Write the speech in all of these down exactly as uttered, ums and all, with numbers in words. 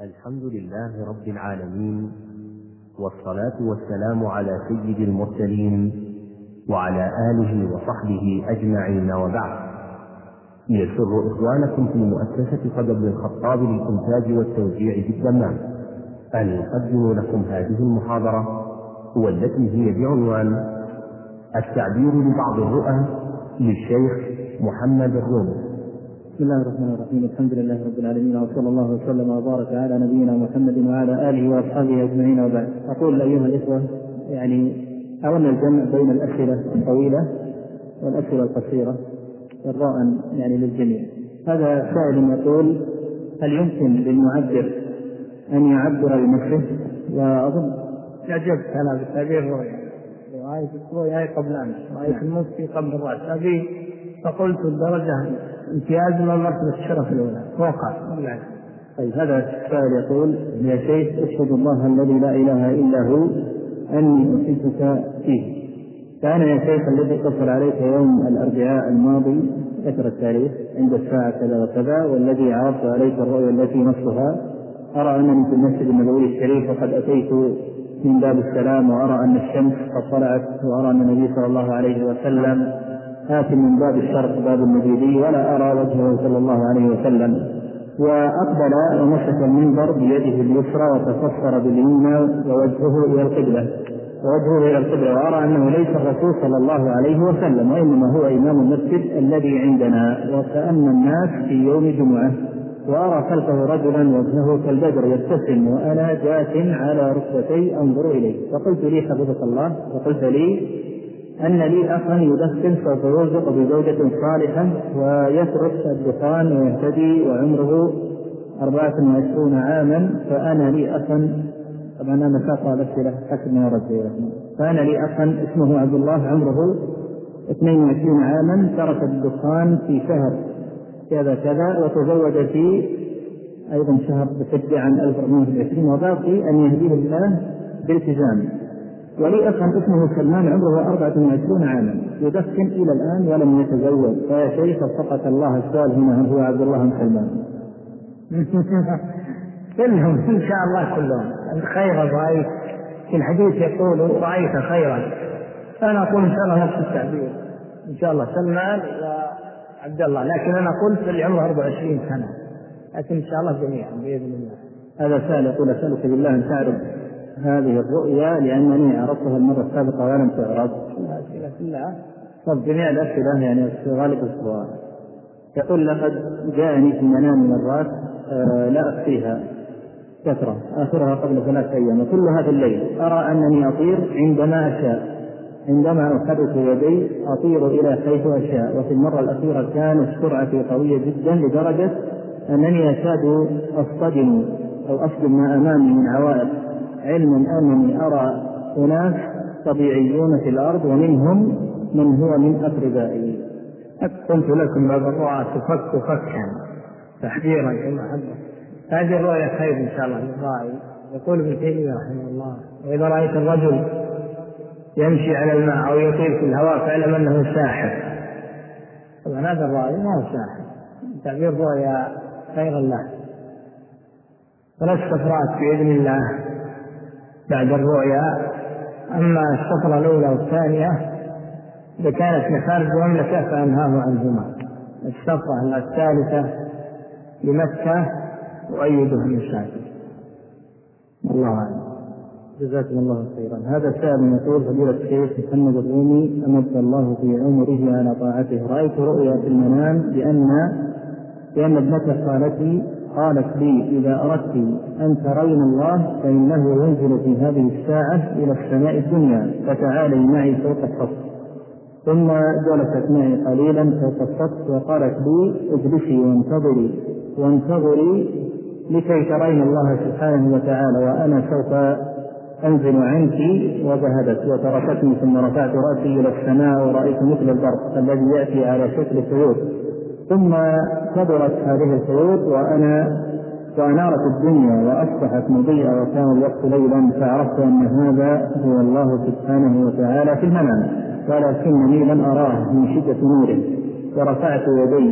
الحمد لله رب العالمين، والصلاة والسلام على سيد المرسلين وعلى آله وصحبه أجمعين، وبعد. يسر إخوانكم في مؤسسة قدر بن الخطاب للإنتاج والتوزيع في الدمام أن يقدموا لكم هذه المحاضرة، والتي هي بعنوان التعبير لبعض الرؤى للشيخ محمد الرومي. بسم الله الرحمن الرحيم. الحمد لله رب العالمين، وصلى الله وسلم وبارك على نبينا محمد وعلى آله وأصحابه أجمعين، وبعد. أقول أيها الإخوة، يعني حاولنا الجمع بين الأسئلة الطويلة والأسئلة القصيرة إرضاء يعني للجميع. هذا سائل يقول: هل يمكن للمعبر أن يعبر بنفسه؟ وأظن أجبت أنا بالتعبير رؤيا، رأيت الرؤيا قبل أمس، رأيت المفتي قبل الرأس، هذه فقلت الدرجة امتياز من مرتبة الشرف الأولى وقع. طيب، هذا السائل يقول: يا شيخ، أشهد الله الذي لا إله إلا هو أني أحبك فيه. فأنا يا شيخ الذي اتصل عليك يوم الأربعاء الماضي ذكر التاريخ عند الساعة كذا وكذا، والذي عرضت عليك الرؤيا التي نصها أرى أنني في المسجد النبوي الشريف وقد أتيت من باب السلام، وأرى أن الشمس قد طلعت، وأرى أن النبي صلى الله عليه وسلم آت من باب الشرق باب المجيدي، ولا أرى وجهه صلى الله عليه وسلم. وأقبل ومسك المنبر بيده اليسرى وتفسر باليمنى ووجهه إلى القبلة ووجهه إلى القبلة وأرى أنه ليس الرسول صلى الله عليه وسلم، وإنما هو إمام المسجد الذي عندنا، وكأن الناس في يوم جمعة، وأرى خلفه رجلا وجهه كالبدر يبتسم، وأنا جاث على ركبتي أنظر إليه. فقلت لي: حفظك الله، وقلت لي أن لي أخا يدخن سوف يرزق بزوجة صالحة ويترك الدخان ويهتدي وعمره أربعة وعشرون عاما، فأنا لي أخا، طبعا أنا ساقها الأسئلة حسب ما يرد، فأنا لي أخا اسمه عبد الله عمره اثنين وعشرين عاما، ترك الدخان في شهر كذا كذا، وتزوج في أيضا شهر بسجة عن ألف وأربعمائة وعشرين، وباقي أن يهديه الله بالتزام. ولي أخا اسمه سلمان عمره أربعة وعشرين عاما يدخن إلى الآن ولم يتزوج. فيا شيخ فقط الله السؤال هنا هو عبد الله بن سلمان. كلهم إن شاء الله كلهم الخير رأيت في الحديث يقول رأيت خيرا، فأنا أقول إن شاء الله نفس التعبير إن شاء الله سلمان وعبد الله، لكن أنا قلت اللي عمره أربعة وعشرين سنة، لكن إن شاء الله جميعا بإذن الله. هذا سائل يقول: أسألك بالله أن تعرض هذه الرؤيا لأنني عرضتها المرة السابقة ولم تعرض. الأسئلة كلها طب جميع الأسئلة يعني غالب السؤال. يقول: لقد جاءني في منام مرات آه لا أخفيها كثرة، آخرها قبل ثلاث أيام، وكلها في الليل. أرى أنني أطير عندما أشاء، عندما أحرك يدي أطير إلى حيث أشاء. وفي المرة الأخيرة كانت سرعتي قوية جدا لدرجة أنني أكاد أصطدم أو أصدم ما أمامي من عوائق، علما أنني أرى أناس طبيعيون في الأرض ومنهم من هو من أقربائي. قلت لكم باب الرؤى تفك فكا تحذيرا كما حدث. هذه الرؤيا خير إن شاء الله للرائي. يقول ابن تيمية رحمه الله: وإذا رأيت الرجل يمشي على الماء أو يطير في الهواء فاعلم أنه ساحر. طبعا هذا الرأي ما هو ساحر، تعبير رؤيا خيرا له. ثلاث سفرات بإذن الله بعد الرؤيا، أما السفرة الأولى والثانية إذا كانت لخارج المملكة فأنهاه عنهما. السفرة الثالثة لمكة وأيدها من شاكر. الله أعلم. جزاكم الله خيرا. هذا سائل يقول: فضيلة الشيخ محمد الرومي أمد الله في عمره على طاعته، رأيت رؤيا في المنام بأن بأن ابنتي قالت قالت لي: إذا أردت أن ترين الله فإنه ينزل في هذه الساعة إلى السماء الدنيا، فتعالي معي فوق السطح. ثم جلست معي قليلا فوق السطح وقالت لي: اجلسي وانتظري وانتظري لكي ترين الله سبحانه وتعالى، وأنا سوف أنزل عنك. وذهبت وتركتني، ثم رفعت رأسي إلى السماء ورأيت مثل البرق الذي يأتي على شكل خيوط، ثم كبرت هذه الخيوط وأنا وأنارت الدنيا وأصبحت مضيئة وكان الوقت ليلا، فعرفت أن هذا هو الله سبحانه وتعالى في المنام، ولكنني لم أراه من شدة نوره. ورفعت يدي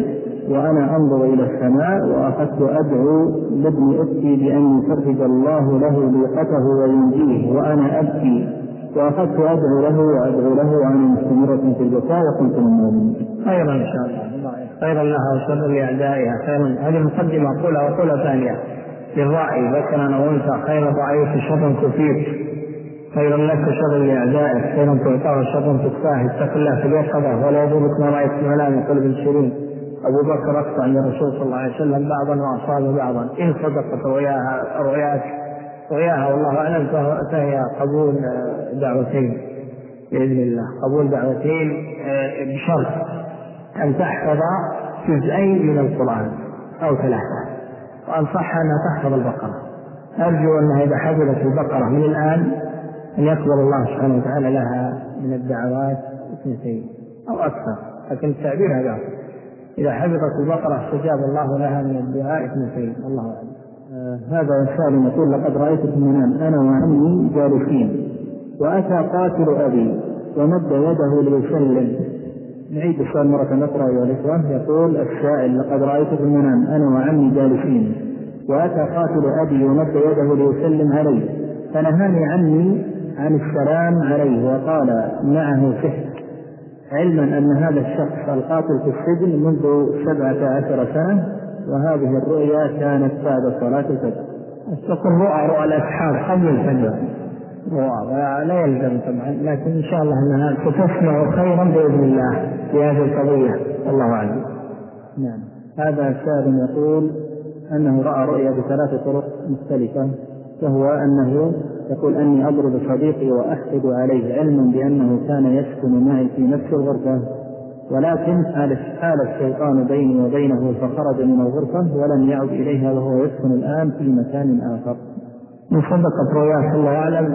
وأنا أنظر إلى السماء وأخذت أدعو لابن أختي بأن يفرج الله له ضيقته وينجيه وأنا أبكي، وأخذت أدعو له وأدعو له وأنا مستمرة في البكاء وكنت من المؤمنين. خيرا إن شاء الله، خيرا لها وشر لأعدائها. خيرا، هذه مقدمة أقولها وأقولها ثانية للراعي ذكرا وأنثى: خير ضعيف شر كفير، خيرا لك شر لأعدائك، خيرا تعطاه شر تكفاه، اتق الله في اليقظة ولا يضرك ما رأيت في المنام. يقول ابن سيرين: أبو بكر أقطع عند الرسول صلى الله عليه وسلم بعضا وأصاب بعضا، إن صدقت رؤياها رؤياك رؤياها والله أعلم فهي قبول دعوتين بإذن الله، قبول دعوتين بشرط أن تحفظ جزئين من القرآن أو ثلاثة، وأنصحها أنها تحفظ البقرة. أرجو أنها إذا حفظت البقرة من الآن أن يقبل الله سبحانه وتعالى لها من الدعوات اثنتين أو أكثر، لكن التعبير هذا: إذا حفظت البقرة استجاب الله لها من الدعاء اثنتين. الله أعلم. آه هذا سؤال يقول: لقد رأيت في المنام أنا وعمي جالسين وأتى قاتل أبي ومد يده ليسلم. نعيد السؤال مرة أخرى أيها الإخوة. يقول السائل: لقد رأيت في المنام أنا وعمي جالسين وأتى قاتل أبي ومد يده ليسلم عليه، فنهاني عمي عن السلام عليه وقال معه سحر، علما أن هذا الشخص القاتل في السجن منذ سبعة عشر سنة، وهذه الرؤيا كانت بعد صلاة الفجر. تكون رؤى رؤى الأسحار قبل الفجر، رؤى لا يلزم طبعا، لكن إن شاء الله أنها ستسمع خيرا بإذن الله في هذه القضية. الله أعلم. نعم. هذا سائل يقول أنه رأى رؤيا بثلاث طرق مختلفة، وهو أنه يقول أني أضرب صديقي وأحقد عليه، علما بأنه كان يسكن معي في نفس الغرفة، ولكن حال الشيطان بيني وبينه فخرج من الغرفة ولم يعد إليها، وهو يسكن الآن في مكان آخر. من صدقت رؤياك الله أعلم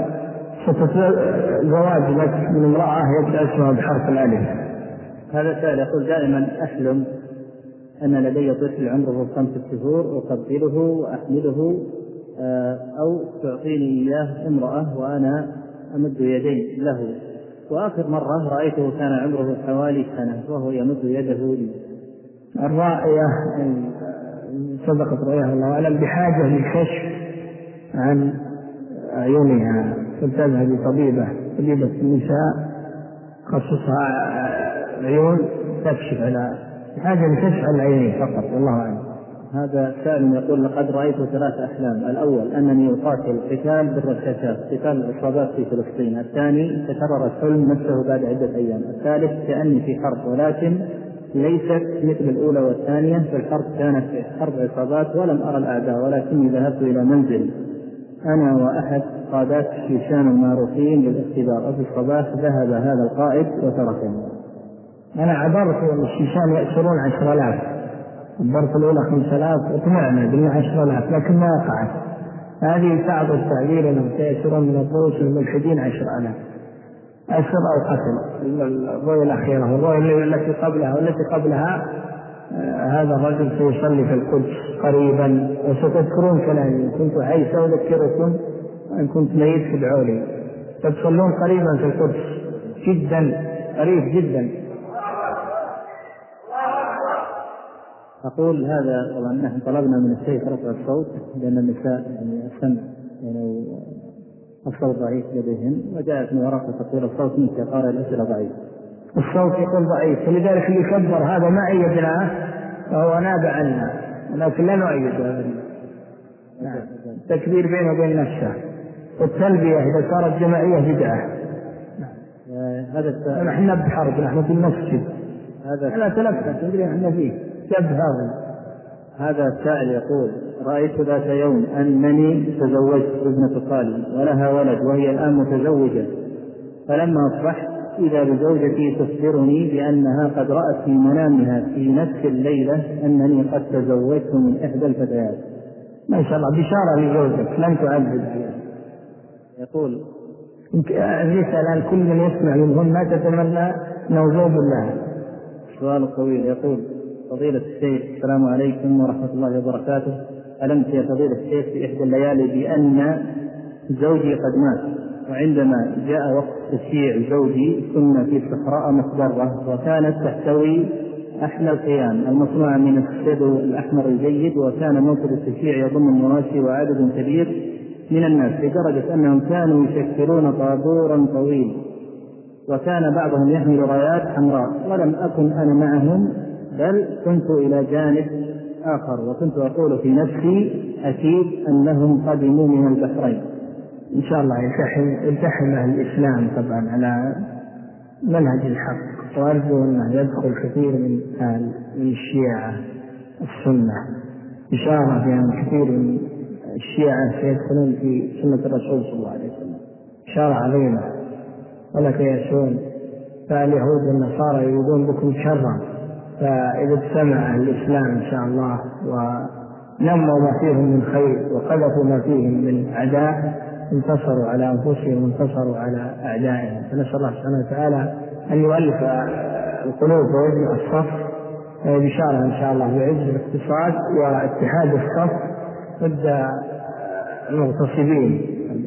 زواج لك من امرأة يبدأ اسمها بحرف الألف. هذا سائل يقول: دائما أحلم أن لدي طفل عمره خمسة شهور أقبله وأحمله، أو تعطيني إياه امرأة وأنا أمد يدي له، وآخر مرة رأيته كان عمره حوالي سنة وهو يمد يده لي. الرائية صدقت رؤياها الله أعلم بحاجة للكشف عن عيونها، فتذهب لطبيبة طبيبة النساء خصصها عيون تكشف على بحاجة لكشف عن العينين فقط. والله أعلم. هذا سائل يقول: لقد رأيت ثلاث أحلام: الأول أنني أقاتل قتال بالرشاشات، قتال العصابات في فلسطين. الثاني تكرر الحلم نفسه بعد عدة أيام. الثالث كأني في حرب، ولكن ليست مثل الأولى والثانية، في الحرب كانت حرب عصابات ولم أرى الأعداء، ولكني ذهبت إلى منزل أنا وأحد قادات الشيشان المعروفين للاختبار، وفي الصباح ذهب هذا القائد وتركني. أنا عبرت أن الشيشان يأسرون عشر آلاف، الضرب الأولى خمسة آلاف وطمعنا بالله عشر آلاف، لكن ما وقعت. هذه بعض التعبير أنهم سيأسرون من الضروس الملحدين عشر آلاف أسر أو قتل. الرؤية الأخيرة والرؤية التي قبلها والتي قبلها آه هذا الرجل سيصلي في القدس قريبا، وستذكرون كلامي، كنت حي سأذكركم وإن كنت ميت تدعوا لي، تتصلون قريبا في القدس جدا قريب جدا. أقول هذا طبعا نحن طلبنا من الشيخ رفع الصوت لأن النساء يعني السمع يعني الصوت ضعيف لديهم، وجاءت من ورقة تقول الصوت منك قارئ الأسئلة ضعيف، الصوت يقول ضعيف، ولذلك اللي يكبر هذا ما أيدناه فهو ناب عنا، لكن لا نؤيد هذا التكبير بينه وبين نفسه، والتلبية إذا صارت جماعية بدعة. هذا نحن بحرب، نحن في المسجد، هذا أنا تلفت تدري احنا فيه شب هذا. هذا السائل يقول: رأيت ذات يوم أنني تزوجت ابنة خالي ولها ولد وهي الآن متزوجة، فلما أصبحت إذا بزوجتي تخبرني بأنها قد رأت في منامها في نفس الليلة أنني قد تزوجت من إحدى الفتيات. ما شاء الله، بشارة لزوجك لن تعذب عليها. يقول: نسأل عن كل من يسمع منهم ما تتمنى نوزوب الله. سؤال طويل يقول: فضيلة الشيخ السلام عليكم ورحمة الله وبركاته، ألمت يا فضيلة الشيخ في إحدى الليالي بأن زوجي قد مات، وعندما جاء وقت تشييع زوجي كنا في صحراء مخضرة وكانت تحتوي أحلى القيام المصنوعة من السدو الأحمر الجيد، وكان موكب التشييع يضم المواشي وعدد كبير من الناس لدرجة أنهم كانوا يشكلون طابورا طويل، وكان بعضهم يحمل رايات حمراء، ولم أكن أنا معهم بل كنت إلى جانب آخر، وكنت أقول في نفسي أكيد أنهم قدموا من البحرين. إن شاء الله يلتحم يلتحم أهل الإسلام طبعا على منهج الحق، وأرجو أنه يدخل كثير من أهل من الشيعة السنة، إشارة بأن كثير من الشيعة سيدخلون في سنة الرسول صلى الله عليه وسلم، إشارة عظيمة ولا تيأسون، فاليهود والنصارى يريدون بكم شرا، فإذا اجتمع أهل الإسلام إن شاء الله ونموا ما فيهم من خير وقذفوا ما فيهم من أعداء انتصروا على أنفسهم وانتصروا على أعدائهم. فنسأل الله سبحانه وتعالى أن يؤلف القلوب ويجمع الصف، بشارة إن شاء الله بعز الاقتصاد واتحاد الصف ضد المغتصبين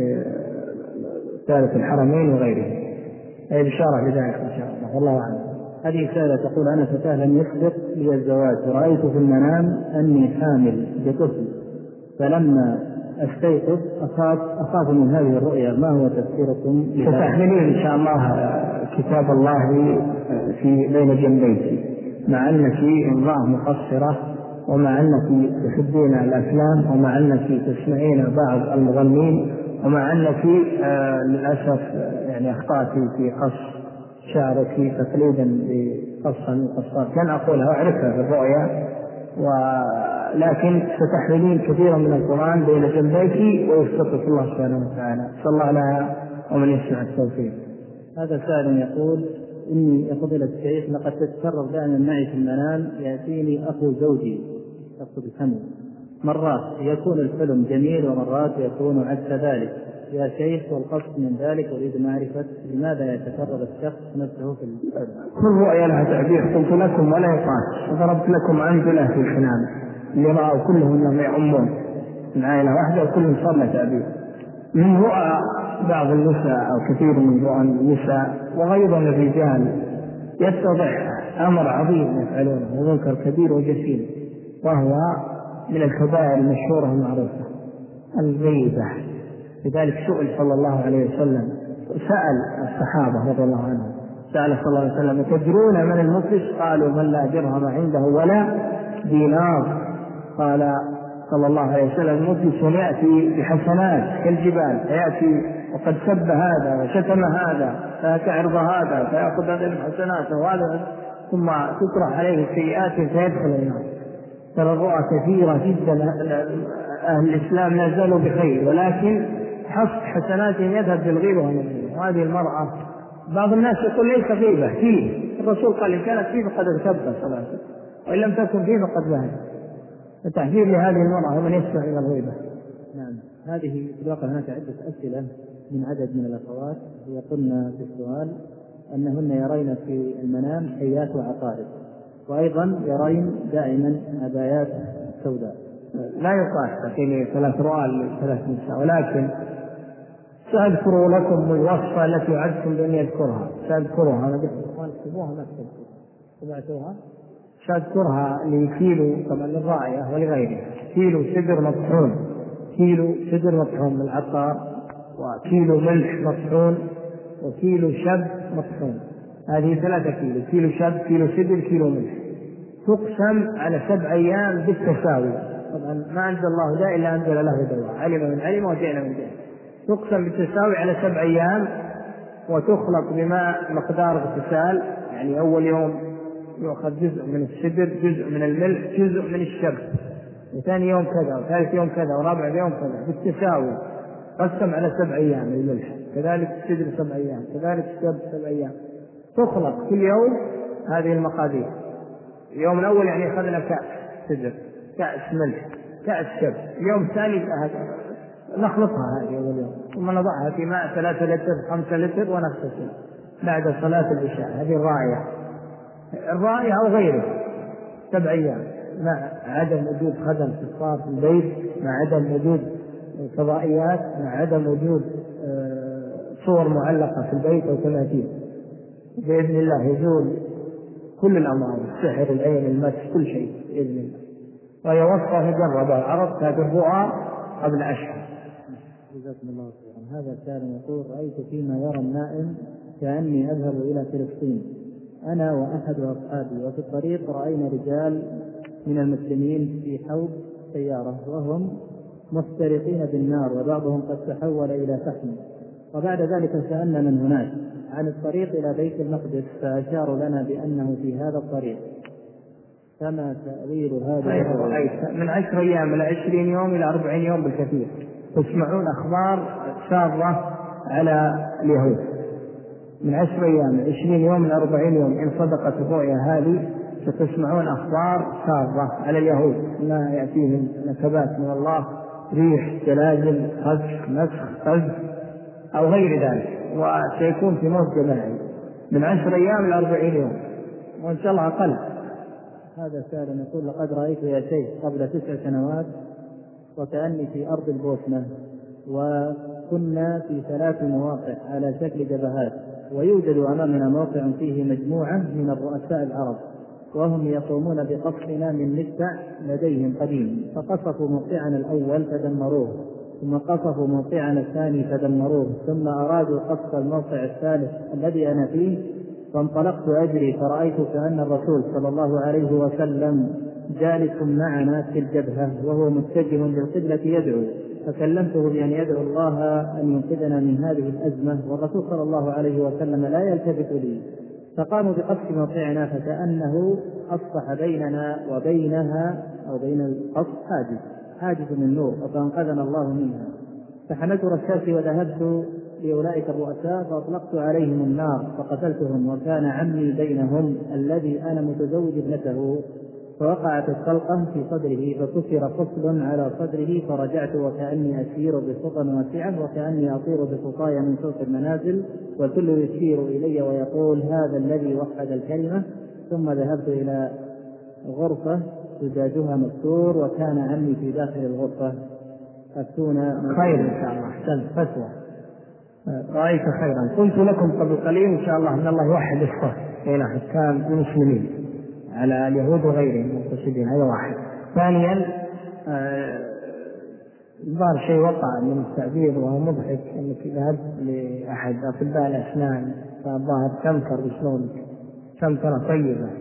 بثالث الحرمين وغيرهم، أي بشارة بذلك إن شاء الله، والله أعلم. هذه سائلة تقول: أنا فتاة لم يسبق لي الزواج، رأيت في المنام أني حامل بطفل، فلما أستيقظ أخاف أخاف من هذه الرؤيا، ما هو تفسيركم؟ ستحملين إن شاء الله كتاب الله في بين جنبيك، مع أنك امرأة مقصرة، ومع أنك تحبين الأفلام، ومع أنك تسمعين بعض المغنين، ومع أنك آه للأسف يعني أخطأت في قص شعرك تقليدا بقصة من القصات، لن أقولها وأعرفها في الرؤيا، ولكن ستحملين كثيرا من القرآن بين جنبيك ويفتقك الله سبحانه وتعالى. صلى الله لها ومن يسمع التوفيق. هذا سائل يقول: إني يا فضيلة الشيخ لقد تتكرر دائما معي في المنام يأتيني أخو زوجي، أقصد حمل، مرات يكون الحلم جميل ومرات يكون عكس ذلك يا شيخ، والقصد من ذلك أريد معرفة لماذا يتكرر الشخص نفسه في الحلم. كل رؤيا لها تعبير، قلت لكم ولا يقاس، وضربت لكم أمثلة في الحنان اللي رأوا كلهم أنهم يعمون من عائلة واحدة وكلهم صار له تعبير. من رؤى بعض النساء أو كثير من رؤى النساء وأيضا الرجال يتضح أمر عظيم يفعلونه ومنكر كبير وجسيم، وهو من الكبائر المشهورة المعروفة الغيبة. لذلك سئل صلى الله عليه وسلم، سأل الصحابة رضي الله عنهم، سأل صلى الله عليه وسلم: تدرون من المفلس؟ قالوا: من لا درهم عنده ولا دينار. قال صلى الله عليه وسلم: المفلس يأتي بحسنات كالجبال، فيأتي وقد سب هذا وشتم هذا فيعرض هذا فيأخذ هذه الحسنات وهذا، ثم تطرح عليه السيئات فيدخل النار. ترى الرؤى كثيرة جدا، أهل الإسلام لا زالوا بخير، ولكن حصد حسناتهم يذهب بالغيبة والنميمة. وهذه المرأة بعض الناس يقول ليس غيبة فيه، الرسول قال: إن كانت فيه فقد ارتبت صلاة، وإن لم تكن فيه فقد ذهب. التحذير لهذه المرأة ومن يسمع إلى الغيبة. نعم. هذه في الواقع هناك عدة أسئلة من عدد من الأخوات يقولن في السؤال أنهن يرين في المنام حيات وعقارب، وأيضا يرين دائما عبايات سوداء. لا يقاس في ثلاث رؤى لثلاث نساء، ولكن سأذكر لكم الوصفة التي وعدتم بأني أذكرها، سأذكرها أنا بإخوان اكتبوها ما تبعتوها، سأذكرها لكيلو طبعا للراعية ولغيره، كيلو سدر مطحون، كيلو سدر مطحون من العطار، وكيلو ملح مطحون، وكيلو شب مطحون. هذه ثلاثة كيلو، كيلو شب، كيلو سدر، كيلو ملح، تقسم على سبع أيام بالتساوي. طبعا ما أنزل الله داء إلا أنزل له دواء، علم من علم وجهل من جهل. تقسم بالتساوي على سبع أيام، وتخلط بماء مقدار اغتسال، يعني أول يوم يؤخذ جزء من السدر، جزء من الملح، جزء من الشب، وثاني يوم كذا، وثالث يوم كذا، ورابع يوم كذا، بالتساوي. قسم على سبع أيام الملح، كذلك السدر سبع أيام، كذلك الشب سبع أيام. تخلط كل يوم هذه المقادير. اليوم الأول يعني أخذنا كأس سدر، كأس ملح، كأس شب. اليوم الثاني نخلطها هذه أول يوم، ثم نضعها في ماء ثلاثة لتر خمسة لتر ونغتسل بعد صلاة العشاء. هذه الراعية، الراعية أو غيره، سبع أيام، مع عدم وجود خدم صفار في البيت، مع عدم وجود فضائيات، مع عدم وجود صور معلقة في البيت أو تماثيل. بإذن الله يزول كل الأمراض، السحر، العين، المس، كل شيء بإذن الله. وهي وصفة جربها العرب كانت الرؤى قبل أشهر. جزاكم الله خيرا. هذا كان يقول: رأيت فيما يرى النائم كأني أذهب إلى فلسطين أنا وأحد أصحابي، وفي الطريق رأينا رجال من المسلمين في حوض سيارة وهم مفترقين بالنار، وبعضهم قد تحول إلى فحم. وبعد ذلك سألنا من هناك عن الطريق إلى بيت المقدس، فأشاروا لنا بأنه في هذا الطريق. كما تأويل هذا من عشر أيام إلى عشرين يوم إلى أربعين يوم بالكثير تسمعون أخبار شاذة على اليهود. من عشر أيام عشرين يوم إلى أربعين يوم إن صدقت الرؤيا هذه ستسمعون أخبار شاذة على اليهود، ما يأتيهم نكبات من الله، ريح، زلازل، خسف، نسخ، قذف أو غير ذلك، وسيكون في موت جماعي من عشر أيام إلى أربعين يوم، وإن شاء الله أقل. هذا سائل يقول: لقد رأيت يا شيخ قبل تسع سنوات وكأني في أرض البوسنة، وكنا في ثلاث مواقع على شكل جبهات، ويوجد أمامنا موقع فيه مجموعة من الرؤساء العرب، وهم يقومون بقصفنا من مدفع لديهم قديم، فقصفوا موقعنا الأول فدمروه، ثم قصفوا موقعنا الثاني فدمروه، ثم أرادوا قصف الموقع الثالث الذي أنا فيه، فانطلقت أجري فرأيت كأن الرسول صلى الله عليه وسلم جالس معنا في الجبهة وهو متجه للقبلة يدعو، فكلمته بأن يدعو الله أن ينقذنا من هذه الأزمة، والرسول صلى الله عليه وسلم لا يلتفت لي، فقاموا بقصف موقعنا، فكأنه أصبح بيننا وبينها أو بين القصف حاجز حاجز من نور، فأنقذنا الله منها. فحملت رشاشي وذهبت لأولئك الرؤساء فأطلقت عليهم النار فقتلتهم، وكان عمي بينهم الذي أنا متزوج ابنته، فوقعت الطلقة في صدره فكسر فصل على صدره، فرجعت وكأني أسير بخطى واسعة، وكأني أطير بخطايا من فوق المنازل، والكل يشير إلي ويقول: هذا الذي وحد الكلمة. ثم ذهبت إلى غرفة زجاجها مكسور، وكان عمي في داخل الغرفة. أفتونا. خير إن شاء الله، أحسنت فتوى، رأيت خيرا. قلت لكم قبل قليل إن شاء الله أن الله يوحد الصف بين حكام المسلمين على اليهود وغيرهم المقتصدين، هذا واحد. ثانيا ظهر آه شيء وقع من التعبير وهو مضحك، أنك ذهبت لأحد أطباء الأسنان فالظاهر تمكر بشلونك تمكرة طيبة،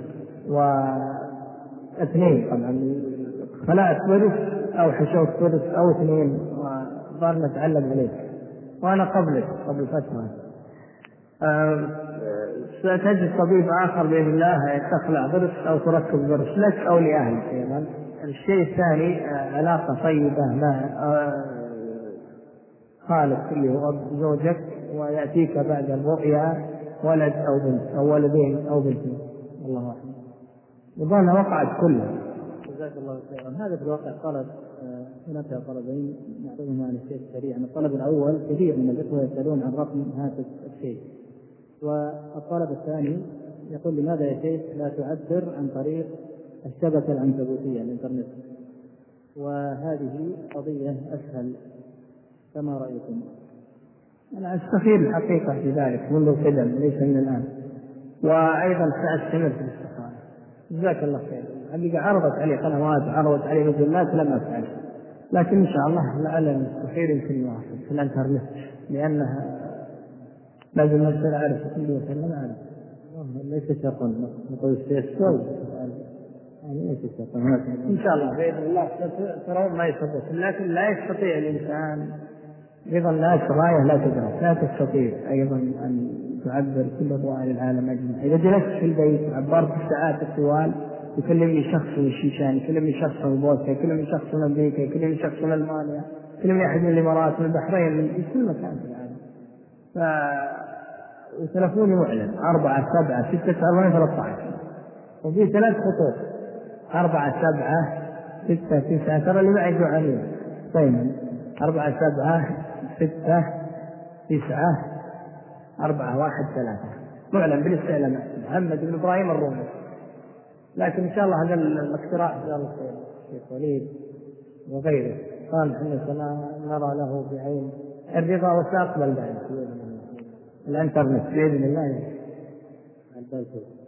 واثنين طبعا خلعت ورث أو حشوت ورث أو اثنين، وظهر نتعلم عليك وأنا قبلك قبل فترة. أه ستجد طبيب آخر بإذن الله تخلع ضرس أو تركب ضرس لك أو لأهلك أيضا. الشيء الثاني أه علاقة طيبة مع أه خالق اللي هو زوجك، ويأتيك بعد الرؤيا ولد أو بنت أو ولدين أو بنتين، الله أعلم. وظن وقعت كلها. جزاك الله خيرا. هذا في الواقع طلب، هناك طلبين نعرضهم عن الشيخ سريعا. الطلب الأول: كثير من الإخوة يسألون عن رقم هاتف الشيخ. والطلب الثاني يقول: لماذا يا شيخ لا تعبر عن طريق الشبكة العنكبوتية الإنترنت؟ وهذه قضية أسهل، كما رأيكم؟ أنا أستخير الحقيقة في ذلك منذ القدم ليس من الآن، وأيضا سأستمر في الاستخارة. جزاك الله خير. حقيقة عرضت علي قنوات وعرضت علي مجلات لم أفعل، لكن إن شاء الله لعل المستخير يمكن يواصل في الإنترنت، لأنها لازم نصير أعرف كل وسلم أعرف. ليس شرطا نقول الشيخ شوي يعني ليس شرطا. إن شاء الله بإذن الله ترون ما يستطيع، لكن لا يستطيع الإنسان أيضا الناس راية لا تدرك، لا تستطيع أيضا أن تعبر كل الرؤى للعالم أجمع. إذا جلست في البيت عبرت الساعات الطوال يكلمني شخص من الشيشان، يكلمني شخص من بوسنيا، يكلمني شخص من أمريكا، يكلمني شخص من ألمانيا، يكلمني أحد من الإمارات، من البحرين، من كل مكان في العالم. ف وتلفوني معلن أربعة سبعة ستة أربعة ثلاثة عشر، وفي ثلاث خطوط أربعة سبعة ستة تسعة، ترى اللي معي جوعانين طيب أربعة سبعة ستة تسعة أربعة واحد ثلاثة، معلن بالاستعلامات محمد بن إبراهيم الرومي. لكن إن شاء الله هذا الاقتراح إن شاء الله خير الشيخ وليد وغيره قال إحنا سنرى له بعين الرضا وسأقبل بعد الإنترنت بإذن الله.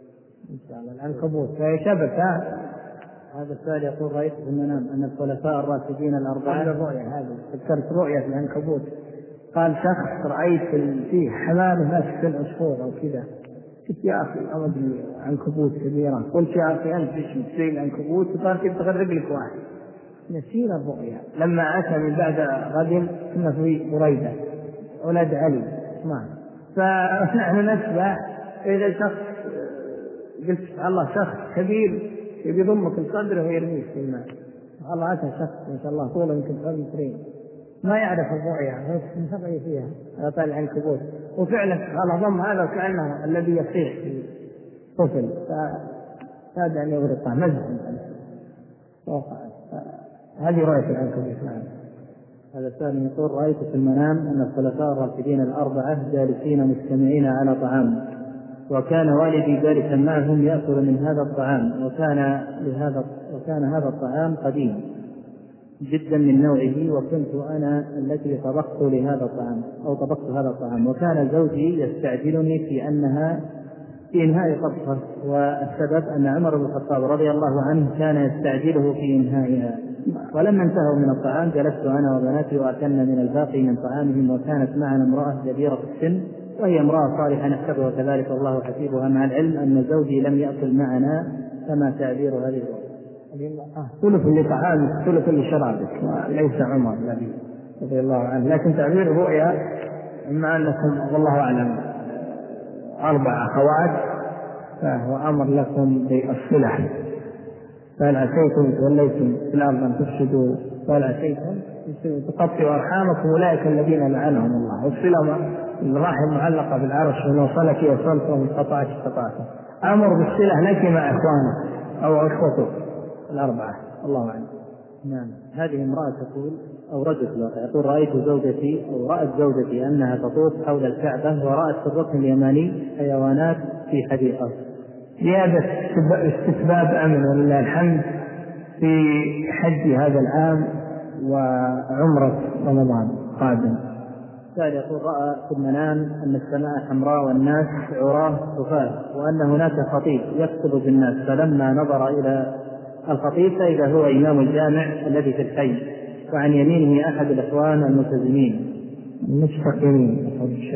إن شاء الله العنكبوت فهي شبك. هذا السؤال يقول رأيت في المنام أن الخلفاء الراشدين الأربعة. الرؤيا هذه فكرت رؤية العنكبوت. قال شخص رأيت فيه حمامة ماسك عصفور أو كذا. قلت يا أخي أمد عنكبوت كبيرة. قلت يا أخي أنت إيش بتسوي العنكبوت؟ وقال كيف تغرق لك واحد. نسينا الرؤيا. لما أتى من بعد غد كنا في بريدة أولاد علي اسمع. فنحن نسبح إذا شخص قلت الله شخص كبير يبي يضمك الصدر ويرميك في الماء. الله أتى شخص ما شاء الله طوله يمكن خمس مترين ما يعرف الرؤيا انتبه فيها طالع العنكبوت وفعلا الله ضم هذا كأنه الذي يصيح في طفل فهذا أن يغرقه مزح. هذه رؤية العنكبوت. نعم. هذا الثاني يقول رأيت في المنام أن الخلفاء الراشدين الأربعة جالسين مجتمعين على طعام وكان والدي جالسا معهم يأكل من هذا الطعام وكان لهذا وكان هذا الطعام قديم جدا من نوعه وكنت أنا التي طبخت لهذا الطعام أو طبخت هذا الطعام وكان زوجي يستعجلني في أنها في إنهاء طبخه والسبب أن عمر بن الخطاب رضي الله عنه كان يستعجله في إنهائها. ولما انتهوا من الطعام جلست أنا وبناتي وأكلنا من الباقي من طعامهم وكانت معنا امرأة كبيرة في السن وهي امرأة صالحة نحسبها كذلك والله حسيبها مع العلم أن زوجي لم يأكل معنا كما تعبير هذه ثلث لطعامك ثلث لشرابك ليس عمر النبي رضي الله عنه. لكن تعبير الرؤيا إما أنكم والله أعلم أربع أخوات فهو أمر لكم بالصلة فهل عسيتم توليتم في الأرض أن تفسدوا فهل عسيتم تقطعوا أرحامكم أولئك الذين لعنهم الله. والصلة الرحم معلقة بالعرش من وصلك وصلت ومن قطعت قطعته. أمر بالصلة لك مع إخوانك أو أخوتك الأربعة. الله أعلم. نعم. هذه امرأة تقول أو رجل يقول رأيت زوجتي أو رأت زوجتي أنها تطوف حول الكعبة ورأت في الركن اليماني حيوانات في حديقة. زيادة استتباب أمن ولله الحمد في حج هذا العام وعمرة رمضان قادم. قال يقول رأى في المنام أن السماء حمراء والناس عراه صفاة وأن هناك خطيب يخطب بالناس فلما نظر إلى الخطيب فإذا هو إمام الجامع الذي في الحي وعن يمينه أحد الإخوان الملتزمين المستقيمين.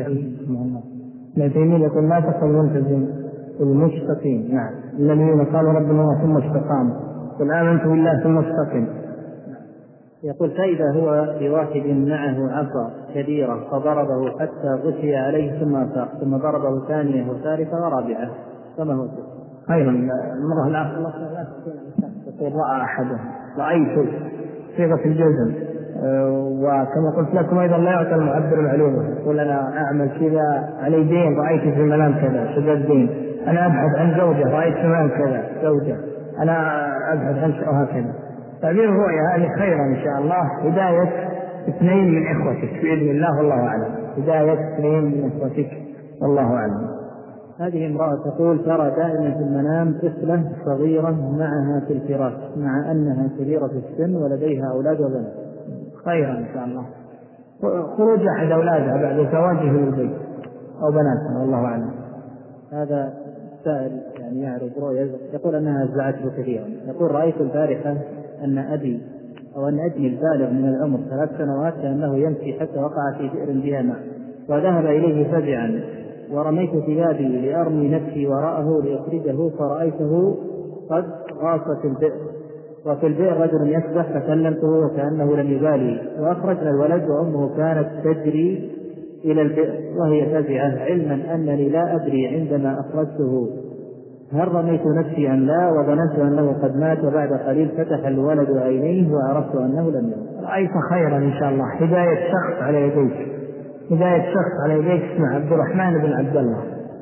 الذين يقول لا تقل ملتزم المستقيم. نعم. الذين قالوا ربنا الله ثم استقاموا قل آمنت بالله ثم استقم. يقول فإذا هو بواحد معه عصا كبيرة فضربه حتى غشي عليه ثم أفاق ثم ضربه ثانية وثالثة ورابعة فما هو خيرا المرة الآخرة لا تقول رأى أحدهم رأيت صيغة الجزم. وكما قلت لكم أيضا لا يعطى المعبر المعلومة يقول أنا أعمل كذا علي دين رأيت في المنام كذا سدد دين أنا أبحث عن زوجة رأيت في المنام كذا زوجة أنا أبحث عن وهكذا. تعبير الرؤيا هذه خيرا إن شاء الله هداية اثنين من إخوتك بإذن الله والله أعلم. هداية اثنين من إخوتك والله أعلم. هذه امرأة تقول ترى دائما في المنام طفلة صغيرة معها في الفراش مع أنها كبيرة في السن ولديها أولاد وبنات. خيرا إن شاء الله. خروج أحد أولادها بعد زواجه من البيت أو بناتها والله أعلم. هذا سائل يعني يعرف رؤيا يقول أنها أزعجته كثيرا. يقول رأيت البارحة أن أبي أو أن ابني البالغ من العمر ثلاث سنوات كأنه يمشي حتى وقع في بئر بها ماء وذهب إليه فزعا ورميت ثيابي لأرمي نفسي وراءه لأخرجه فرأيته قد غاص في البئر وفي البئر رجل يسبح فكلمته وكأنه لم يبالي وأخرجنا الولد وأمه كانت تجري إلى البئر وهي فزعة علما أنني لا أدري عندما أخرجته هل رميت نفسي أم لا وظننت أنه قد مات وبعد قليل فتح الولد عينيه وعرفت أنه لم يمت. رأيت خيرا إن شاء الله. هداية شخص على يديك هداية شخص على يديك اسمه عبد الرحمن بن عبد الله.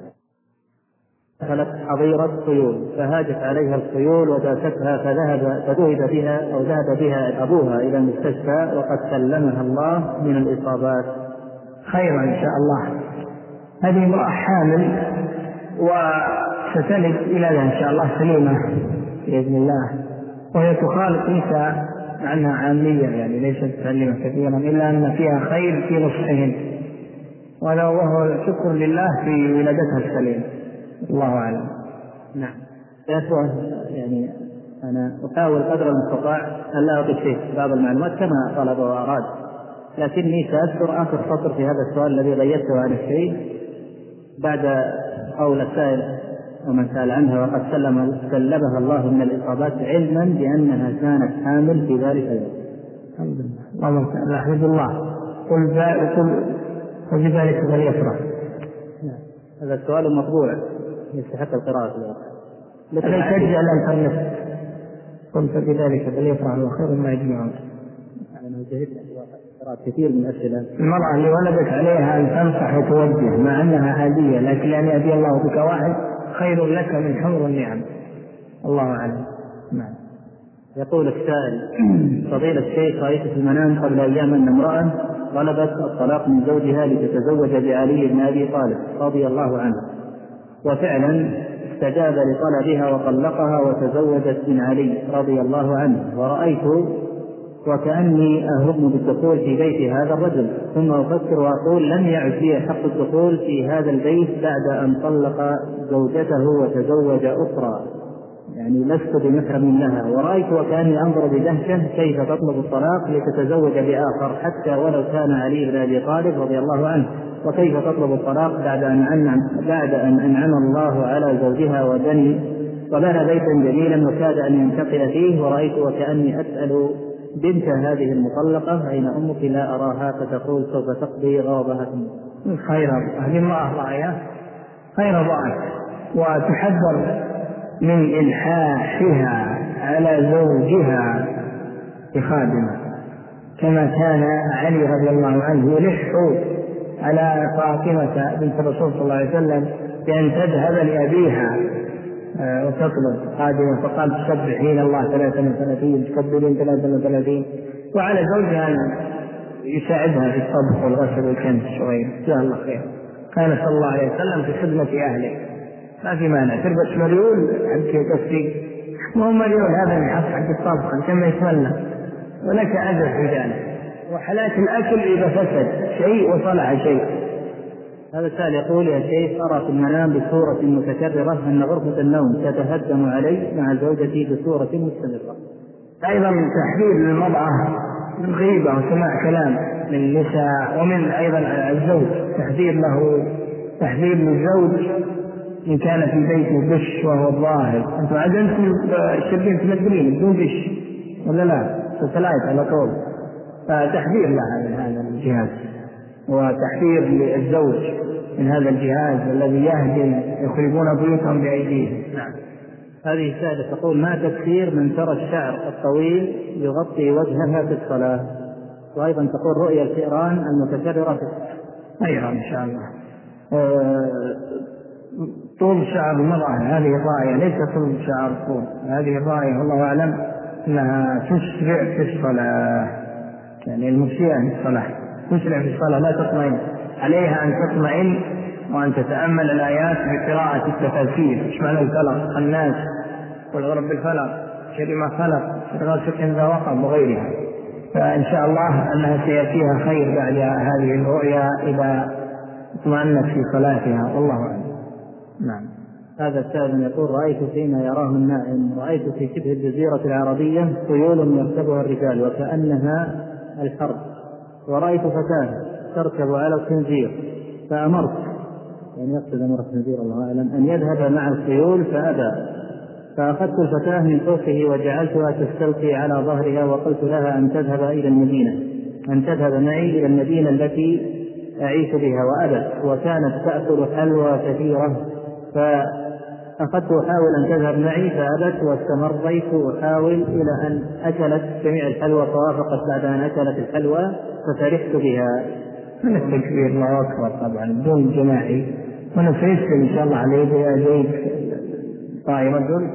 دخلت حظيرة خيول فهاجت عليها الخيول وداستها فذهب فذهب بها أو ذهب بها أبوها إلى المستشفى وقد سلمها الله من الإصابات. خيرا إن شاء الله. هذه امرأة حامل وستلد إلى إن شاء الله سليمة بإذن الله وهي تخالط نساء عنها عامية يعني ليست تعلمة كثيرا إلا أن فيها خير في نصحهن وهو شكر لله في ولادتها السليمة. الله أعلم. نعم. يا إخوة يعني أنا أحاول قدر المستطاع أن لا أعطي الشيخ بعض المعلومات كما طلب وأراد، لكني سأذكر آخر سطر في هذا السؤال الذي غيرته عن الشيء بعد قول السائل ومن سأل عنها وقد سلم سلبها الله من الإصابات علما بأنها كانت حامل في ذلك اليوم. الحمد لله اللهم أحمد الله قل قل وبذلك فليفرح. هذا السؤال مطبوع يستحق القراءة. لا ترجع الانترنت قل فبذلك فليفرح وخير ما يجمعون. أنا جهدت قراءة كثير من الأسئلة. المرأة اللي ولدت عليها أن تنصح وتوجه مع أنها عادية، لكن أن يهدي الله بك واحد خير لك من حمر النعم. الله أعلم. نعم. يقول السائل: فضيلة الشيخ، رأيت في المنام قبل أيام أن امرأة طلبت الطلاق من زوجها لتتزوج بعلي بن أبي طالب رضي الله عنه، وفعلا استجاب لطلبها وطلقها وتزوجت من علي رضي الله عنه، ورأيت وكأني أهم بالدخول في بيت هذا الرجل، ثم أفكر وأقول لم يعد لي حق الدخول في هذا البيت بعد أن طلق زوجته وتزوج أخرى، يعني لست بمحرم لها، ورأيت وكأني أنظر بدهشة كيف تطلب الطلاق لتتزوج بآخر حتى ولو كان علي بن أبي طالب رضي الله عنه، وكيف تطلب الطلاق بعد أن أنعم بعد أن أنعم الله على زوجها وبني وبنى بيتا جميلا وكاد أن ينتقل فيه، ورأيت وكأني أسأل بنت هذه المطلقة أين أمك لا أراها، فتقول سوف تقضي غضبها. خير هذه امرأة ضاعية خير ضاعت، وتحذر من إلحاحها على زوجها بخادمة كما كان علي رضي الله عنه يلح على فاطمة بنت الرسول صلى الله عليه وسلم بأن تذهب لأبيها وتطلب خادمة، فقال تسبحين الله ثلاثة وثلاثين تكبرين ثلاثة وثلاثين، وعلى زوجها أن يساعدها في الطبخ والغسل والكنس وغيره. جزاه الله خير. كان صلى الله عليه وسلم في خدمة أهله، ما في مانع تلبس مريول حق يكفي، مو مريول هذا اللي حق حق الطبخ كما يتمنى، ولك أجر في ذلك، وحالات الأكل إذا فسد شيء وصلح شيء. هذا السائل يقول: يا شيخ، أرى في المنام بصورة متكررة أن غرفة النوم تتهدم علي مع زوجتي بصورة مستمرة. أيضا تحذير للمرأة من غيبة وسماع كلام من النساء، ومن أيضا الزوج تحذير له تحذير للزوج إن كان في بيته دش وهو الظاهر. أنتم عدنتم الشربين تنزلين بدون دش ولا لا؟ ستلايت على طول، فتحذير لها من هذا الجهاز، وتحذير للزوج من هذا الجهاز الذي يهدم يخربون بيوتهم بأيديهم. نعم. هذه سائلة تقول: ما تفسير من ترى الشعر الطويل يغطي وجهها في الصلاة؟ وأيضا تقول: رؤيا الفئران المتكررة في الصلاة. أيضا إن شاء الله. أه طول شعر المرأة هذه الراية ليس طول شعر طول، هذه الراية والله أعلم أنها تسرع في الصلاة، يعني المسيئة في الصلاة تسرع في الصلاة، لا تطمئن عليها أن تطمئن وأن تتأمل الآيات بقراءة التفاسير. إيش معنى الفلق؟ الناس والغرب بالفلق شر ما خلق غاسق إذا وقب وغيرها، فإن شاء الله أنها سيأتيها خير بعد هذه الرؤيا إذا اطمأنت في صلاتها، والله أعلم. نعم. هذا السائل يقول: رأيت فيما يراه النائم، رأيت في شبه الجزيرة العربية خيول يركبها الرجال وكأنها الحرب، ورأيت فتاة تركب على الخنزير، فأمرت، يعني يقصد أمر الخنزير الله أعلم، أن يذهب مع الخيول فأبى، فأخذت الفتاة من فوقه وجعلتها تستلقي على ظهرها، وقلت لها أن تذهب إلى المدينة أن تذهب معي إلى المدينة التي أعيش بها، وأبت، وكانت تأكل حلوى كثيرة، فأخذت أحاول أن تذهب معي فأبت، واستمريت أحاول إلى أن أكلت جميع الحلوى فوافقت بعد أن أكلت الحلوى، ففرحت بها. من التكبير الله أكبر طبعا بدون جماعي، ونفسك إن شاء الله عليه بأيديك طائي رجل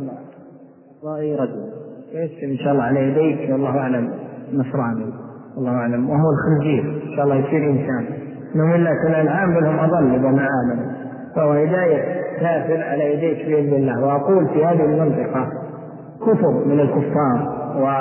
طائي رجل إن شاء الله على يديك والله أعلم نصراني والله أعلم، وهو الخنزير إن شاء الله يصير إنسان، إنهم إلا كل العام بلهم أضل إذا ما آمنوا، فهو هداية كافر على يديك بإذن الله. وأقول في هذه المنطقة كفر من الكفار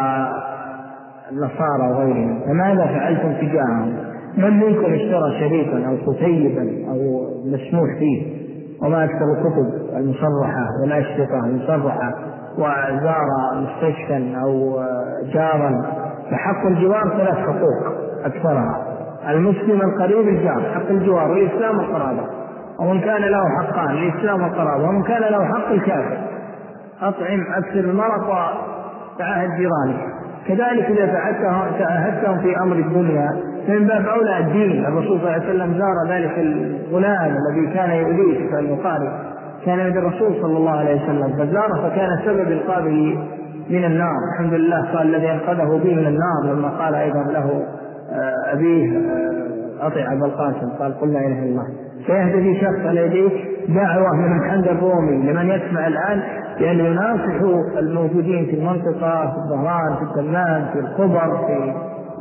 والنصارى وغيرهم، فماذا فعلتم تجاههم؟ من منكم اشترى شريكا أو كتيبا أو مسموح فيه وما أكثر الكتب المصرحة والأشرطة المصرحة، وزار مستشفى أو جارا، فحق الجوار ثلاث حقوق أكثرها: المسلم القريب الجار، حق الجوار، والإسلام والقرابة، ومن كان له حقان الإسلام والقرابة، ومن كان له حق الكافر أطعم أكثر المرض وتعاهد جيرانك. كذلك إذا تعاهدتهم في أمر الدنيا من باب أولى الدين. الرسول صلى الله عليه وسلم زار ذلك الغلام الذي كان يؤذيه في البخاري، كان عند الرسول صلى الله عليه وسلم فزاره، فكان سبب إنقاذه من النار. الحمد لله قال الذي أنقذه به من النار، لما قال أيضا له أبيه أطع أبا القاسم قال قل لا إله إلا الله. سيهدي شخص على يديك دعوة من محمد الرومي لمن يسمع الآن بأن يناصحوا الموجودين في المنطقة، في الظهران، في الدمام، في الخبر، في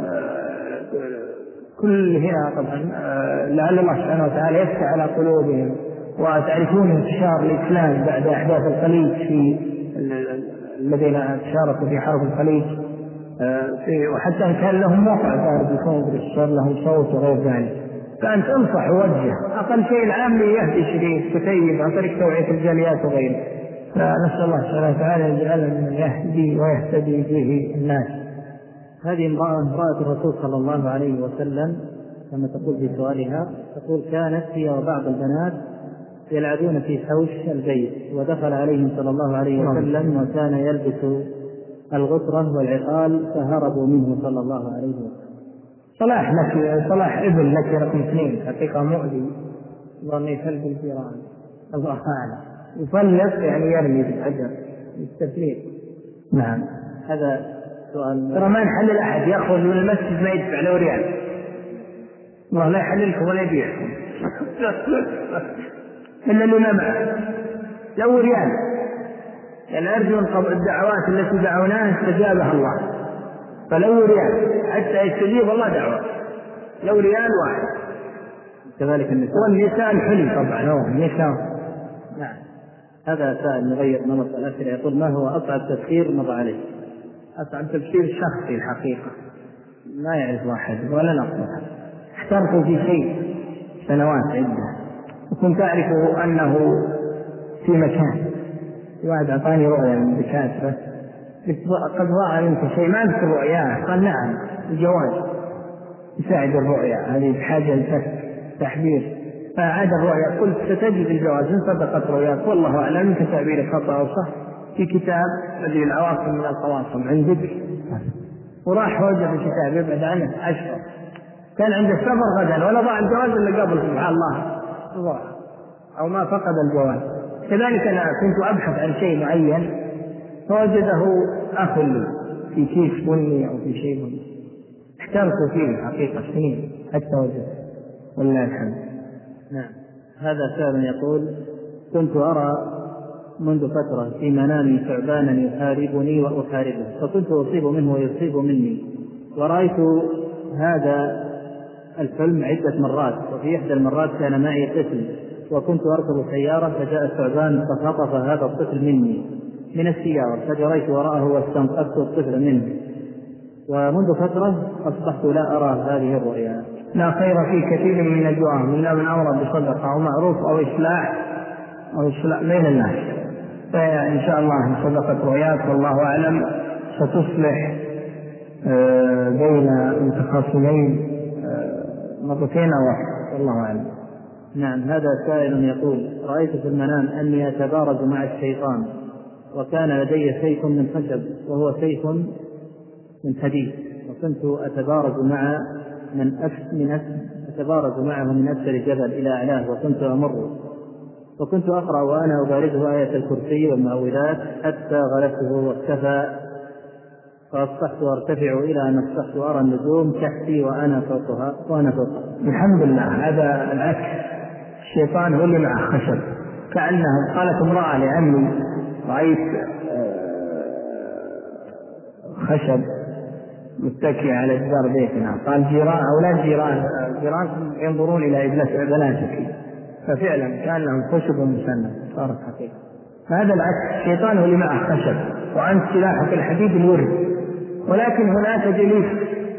كل هنا طبعا، لعل الله سبحانه وتعالى يفتح على قلوبهم. وتعرفون انتشار الإسلام بعد أحداث الخليج في الذين شاركوا في حرب الخليج، وحتى كان لهم موقع ظاهر بالكونغرس، صار لهم صوت وغير ذلك. فأن تنصح ووجه أقل شيء العام يهدي شريف كتيب عن طريق توعية الجاليات وغيره. فنسأل الله سبحانه وتعالى أن يجعلنا من يهدي ويهتدي به الناس. هذه امرأة امرأة الرسول صلى الله عليه وسلم كما تقول في سؤالها، تقول كانت هي وبعض البنات يلعبون في حوش البيت، ودخل عليهم صلى الله عليه وسلم وكان يلبس الغترة والعقال فهربوا منه صلى الله عليه وسلم. صلاح لك، صلاح ابن لك رقم اثنين، حقيقة مؤذي، ظني كلب الجيران الله أعلم، يفلس يعني يرمي بالحجر بالتفليس. نعم هذا سؤال. ترى ما نحلل أحد يأخذ من المسجد ما يدفع له ريال، الله لا يحللكم ولا يبيعكم إلا اللي ما معه لو ريال. يعني أرجو الدعوات التي دعوناها استجابها الله، فلو ريال حتى يستجيب الله دعوة، لو ريال واحد. كذلك النساء، والنساء الحلي طبعا هو النساء. نعم. هذا سائل نغير نمط الأسئلة، يقول ما هو أصعب تفسير مضى عليه؟ أصعب تفسير شخصي الحقيقة ما يعرف واحد ولا نقص. احترت في شيء سنوات عدة وكنت أعرف أنه في مكان، واحد أعطاني رؤية من دكاترة قد ضاع منك شيء، ما أذكر رؤياه، قال نعم الجواز يساعد الرؤيا هذه بحاجة لتحذير، فعاد الرؤيا. قلت ستجد الجواز إن صدقت رؤياك والله أعلم من تعبير خطأ أو صح في كتاب هذه العواصم من القواصم عندك، وراح وجد الكتاب يبعد عنه أشهر، كان عند السفر غدا ولا ضاع الجواز إلا قبل سبحان الله ضاع أو ما فقد الجواز. كذلك أنا كنت أبحث عن شيء معين فوجده أخ لي في كيس بني أو في شيء بني، احترت فيه حقيقة سنين حتى وجدت والله الحمد. نعم. هذا سائل يقول كنت أرى منذ فترة في منامي ثعبانا يحاربني وأحاربه، فكنت أصيب منه ويصيب مني، ورأيت هذا الفيلم عدة مرات، وفي إحدى المرات كان معي طفل وكنت أركب سيارة فجاء الثعبان فخطف هذا الطفل مني من السيارة، فجريت وراءه واستنقذت الطفل منه، ومنذ فترة أصبحت لا أرى هذه الرؤيا. لا خير في كثير من النجواهم إلا من أمر بصدقة أو معروف أو إصلاح أو إصلاح بين الناس، فإن شاء الله صدقت رؤياك والله أعلم ستصلح بين متخاصمين مرتين أو واحد والله أعلم. نعم. هذا سائل يقول رأيت في المنام أني أتبارز مع الشيطان وكان لدي سيف من خشب وهو سيف من حديد، وكنت أتبارز مع من أف من أف أتبارز معه من أسفل جبل إلى أعلاه، وكنت أمر وكنت أقرأ وأنا أبارزه آية الكرسي والمعوذات حتى غلبته واختفى، فأصبحت أرتفع إلى أن أصبحت أرى النجوم تحتي وأنا فوقها وأنا فوقها. الحمد لله. هذا العكس، الشيطان هو اللي معه خشب، كأنه قالت امرأة لعمي رأيت خشب متكئ على جدار بيتنا، قال جيران أولاد جيران جيران ينظرون إلى بناتك، ففعلا كان لهم خشب مسند صارت حقيقة. فهذا العكس، الشيطان هو اللي معه خشب وأنت سلاحك الحديد الورد، ولكن هناك جليس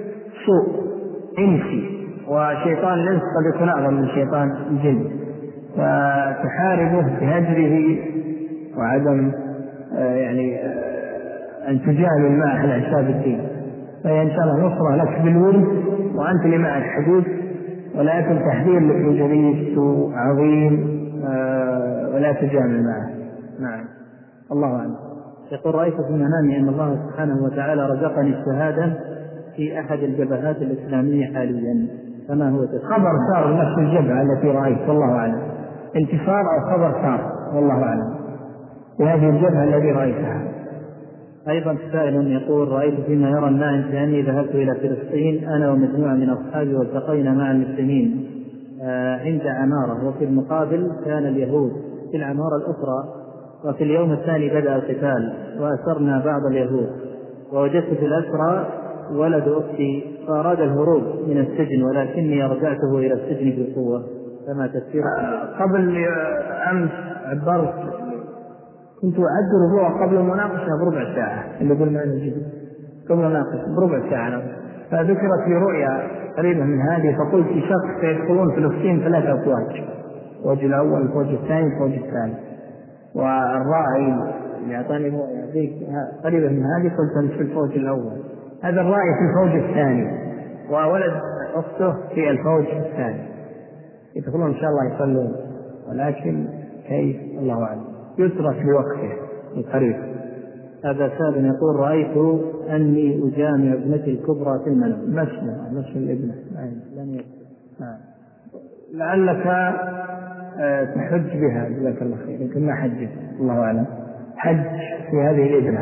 سوء إنسي، وشيطان الإنس قد يكون أعظم من شيطان الجن، فتحاربه بهجره وعدم يعني أن تجامل معه على حساب الدين، فهي إن شاء الله نصرة لك بالورد وأنت اللي معك حدود، ولكن تحذير لك من جليس عظيم ولا تجامل معه. نعم، الله أعلم. يقول: رأيت في منامي أن الله سبحانه وتعالى رزقني الشهادة في أحد الجبهات الإسلامية حاليا، فما هو تفسير؟ خبر صار نفس الجبهة التي رأيت، والله أعلم، انتصار أو خبر صار، والله أعلم، وهذه الجبهة التي رأيتها. أيضا سائل يقول: رأيت فيما يرى النائم كأني ذهبت إلى فلسطين أنا ومجموعة من أصحابي والتقينا مع المسلمين عند عمارة، وفي المقابل كان اليهود في العمارة الأخرى، وفي اليوم الثاني بدأ القتال وأسرنا بعض اليهود، ووجدت في الأسرى ولد أختي فأراد الهروب من السجن ولكني رجعته إلى السجن بالقوة، فما تفسير؟ قبل أمس عبرت، كنت أعد رجوع قبل المناقشة بربع ساعة، اللي قلنا نجيب قبل المناقشة بربع ساعة، فذكرت في رؤيا قريبة من هذه، فقلت في شخص سيدخلون فلسطين ثلاثة أفواج، الفوج الأول، الفوج الثاني، الفوج الثالث، والرأي اللي أعطاني رؤيا قريبة من هذه قلت في الفوج الأول، هذا الرأي في الفوج الثاني، وولد أخته في الفوج الثاني، يدخلون إن شاء الله يصلون، ولكن كيف الله أعلم، يترك لوقته القريب. هذا سائل يقول: رأيت أني أجامع ابنتي الكبرى في المنام. مسلم مسلم الابنة لم يكن. لعلك أه تحج بها، جزاك الله خير، يمكن ما حجت، الله أعلم، حج في هذه الابنة،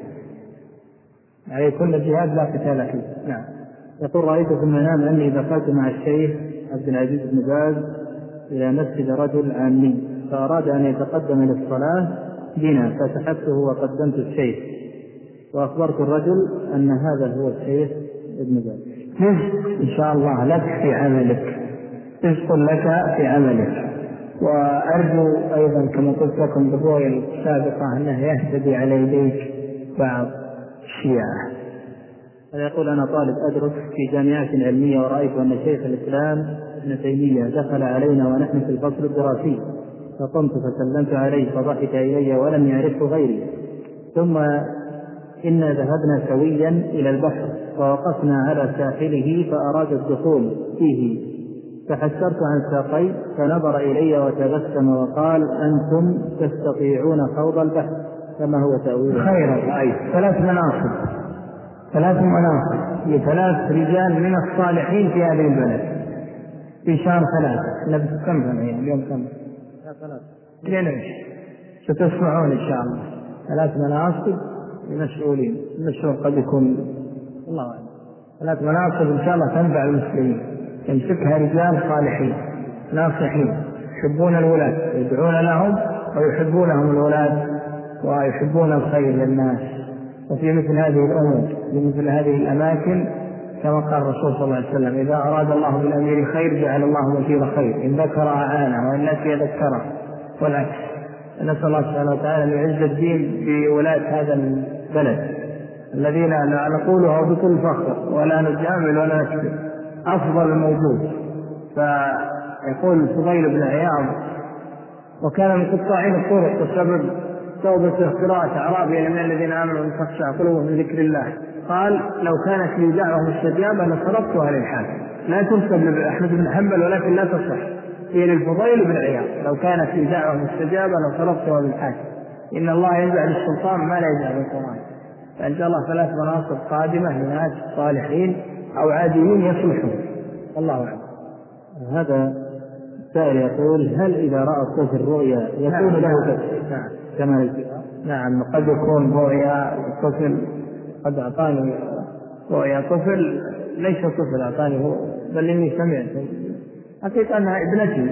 يعني كل الجهاد لا قتال فيه. نعم. يقول: رأيت في المنام أني دخلت مع الشيخ عبد العزيز بن باز إلى مسجد رجل عامي، فأراد أن يتقدم للصلاة بنا، فسحبته وقدمت الشيخ، وأخبرت الرجل أن هذا هو الشيخ ابن باز. رزق إن شاء الله لك في عملك، رزق لك في عملك، وأرجو أيضا كما قلت لكم بالرؤيا السابقة أنه يهتدي على يديك بعض الشيعة. يقول: أنا طالب أدرس في جامعات علمية، ورأيت أن شيخ الإسلام ابن تيمية دخل علينا ونحن في الفصل الدراسي، فقمت فسلمت عليه فضحك إلي ولم يعرفه غيري، ثم إنا ذهبنا سويا إلى البحر ووقفنا على ساحله فأراد الدخول فيه، فحسرت عن ساقي فنظر إلي وتبسم وقال: أنتم تستطيعون خوض البحر، فما هو تأويله؟ خير الرأي. ثلاث مناصب، ثلاث مناصب لثلاث رجال من الصالحين في هذه البلد في شهر ثلاثة. نبت كم هنا اليوم؟ كم؟ ثلاثة. ستسمعون إن شاء الله ثلاث مناصب لمسؤولين، المسؤول قد يكون الله أعلم، ثلاث مناصب إن شاء الله تنفع المسلمين، يمسكها رجال صالحين ناصحين يحبون الولاة، يدعون لهم ويحبونهم الولاة ويحبون الخير للناس. وفي مثل هذه الأمور، في مثل هذه الأماكن، كما قال الرسول صلى الله عليه وسلم: إذا أراد الله بالأمير خير جعل الله وزير خير، إن ذكر أعانه وإن نسي ذكره، والعكس. نسأل الله سبحانه وتعالى أن يعز الدين بولاة هذا البلد الذين لا نقولها بكل فخر ولا نجامل ولا نكذب، أفضل الموجود. فيقول الفضيل بن عياض: وكان من قطاعين الطرق وسبب توبة قراءة أعرابي من الذين آمنوا أن تخشع قلوبهم من ذكر الله، قال: لو كانت لي دعوة مستجابة لصرفتها للحاكم. لا تنسب لأحمد بن حنبل ولكن لا تصح، هي للفضيل بن عياض: لو كانت لي دعوة مستجابة لصرفتها للحاكم، إن الله ينزع للسلطان ما لا ينزع للقرآن. فإن شاء الله ثلاث مناصب قادمة لناس صالحين أو عاديين يصلحون، الله أعلم. هذا سائل يقول: هل إذا رأى الطفل الرؤيا يكون له تفسير؟ كما الكتاب؟ نعم، قد يكون رؤيا الطفل، قد أعطاني رؤيا طفل، ليس طفل أعطاني هو، بل إني سمعت حقيقة أنها ابنتي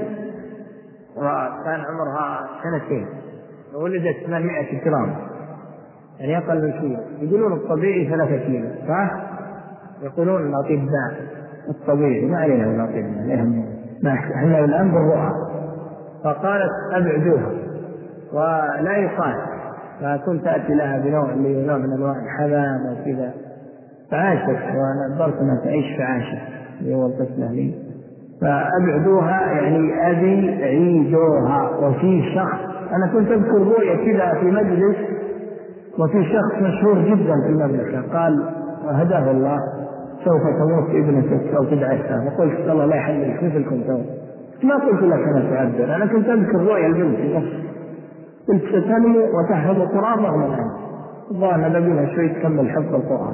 وكان عمرها سنتين وولدت ثمانمائة جرام، يعني أقل من كيلو. يقولون الطبيعي ثلاثة كيلو، صح؟ يقولون الأطباء الطبيعي، ما علينا من الأطباء، لهم ما احنا الآن بالرؤى. فقالت: أبعدوها ولا يقال، فكنت أتي لها بنوع نوع من أنواع الحمام وكذا، فعاشت، وأنا أدرت أنها تعيش في عاشة اللي هو الطفلة لي، فأبعدوها يعني أبي عيدوها. وفي شخص أنا كنت أذكر رؤية كذا في مجلس، وفي شخص مشهور جدا في المملكة قال هداه الله سوف تموت ابنتك أو تدعسها، فقلت الله لا يحللك مثلكم تو. ما قلت لك أنا تعبر، أنا كنت أذكر رؤيا البنت نفسي، قلت ستنمو وتحفظ القرآن رغم العنف. الظاهر هذا بيها شوي تكمل حفظ القرآن.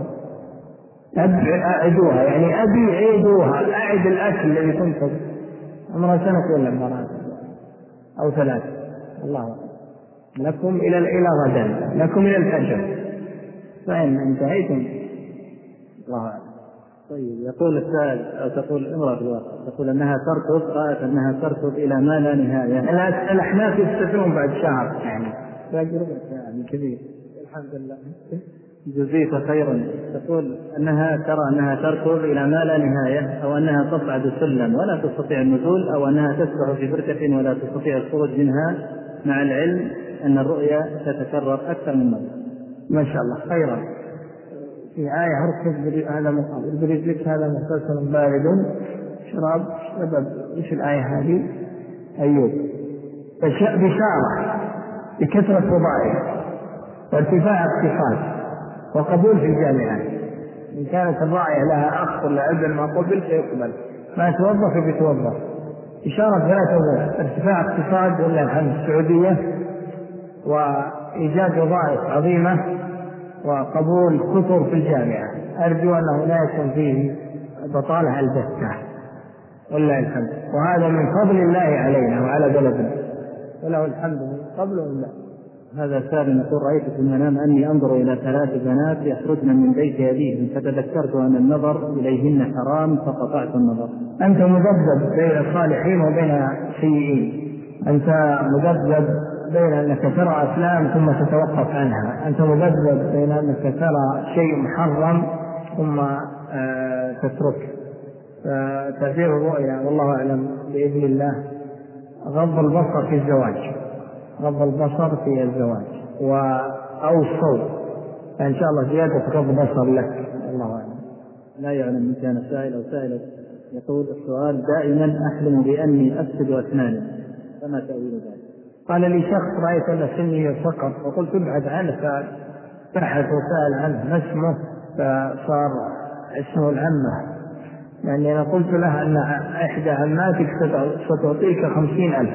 أعدوها يعني أبي عيدوها، أعد الأكل الذي كنت عمرها سنة ولا مرات أو ثلاث، الله لكم إلى إلى غدا، لكم إلى الفجر، فإن انتهيتم الله أعلم. طيب يقول السائل أو تقول امرأة الواقع تقول أنها تركض، رأت أنها تركض إلى ما لا نهاية. الأحناف يستثنون بعد شهر يعني باقي ربع ساعة من كبير الحمد لله جزيت خيرا. تقول أنها ترى أنها تركض إلى ما لا نهاية، أو أنها تصعد السلم ولا تستطيع النزول، أو أنها تسبح في بركة ولا تستطيع الخروج منها، مع العلم أن الرؤيا تتكرر أكثر من مرة. ما شاء الله خيرا. في آية اركض هذا برجلك هذا مغتسل بارد شراب سبب. إيش الآية هذه؟ أيوب. بشارة بكثرة وظائف وارتفاع اقتصاد وقبول في الجامعة. إن كانت الراعية لها أخ ولا ابن ما قبل سيقبل، ما توظف بيتوظف. إشارة ثلاثة أمور: ارتفاع اقتصاد ولله الحمد السعودية، وإيجاد وظائف عظيمة، وقبول كثر في الجامعة. أرجو أنه لا يكون فيه بطالة البتة ولله الحمد، وهذا من فضل الله علينا وعلى بلدنا وله الحمد من قبل ومن بعد. هذا سائل يقول رأيت في المنام أني أنظر إلى ثلاث بنات يخرجن من بيت أبيهم، فتذكرت أن النظر إليهن حرام فقطعت النظر. أنت مذبذب بين الصالحين وبين السيئين، أنت مذبذب بين أنك ترى أفلام ثم تتوقف عنها، أنت مذبذب بين أنك ترى شيء محرم ثم آه تترك. فتعبير الرؤيا والله أعلم بإذن الله غض البصر في الزواج، غض البصر في الزواج و أو الصوت، فإن شاء الله زيادة غض بصر لك الله أعلم. لا يعلم من كان سائل أو سائلة يقول السؤال: دائما أحلم بأني أفسد أسناني، فما تأويل ذلك؟ قال لي شخص رأيت أن سني سقط، وقلت ابعد عنه، فبحث وسأل عنه ما اسمه، فصار اسمه العمة. يعني أنا قلت له أن إحدى عماتك ستعطيك خمسين ألف،